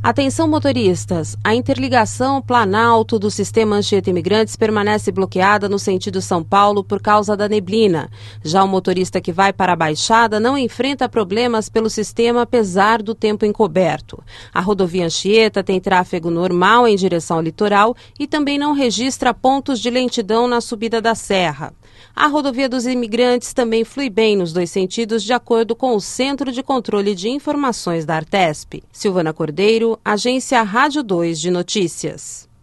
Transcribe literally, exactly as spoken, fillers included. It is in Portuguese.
Atenção motoristas, a interligação Planalto do sistema Anchieta Imigrantes permanece bloqueada no sentido São Paulo por causa da neblina. Já o motorista que vai para a Baixada não enfrenta problemas pelo sistema apesar do tempo encoberto. A rodovia Anchieta tem tráfego normal em direção ao litoral e também não registra pontos de lentidão na subida da serra. A rodovia dos imigrantes também flui bem nos dois sentidos, de acordo com o Centro de Controle de Informações da Artesp. Silvana Cordeiro, Agência Rádio dois de Notícias.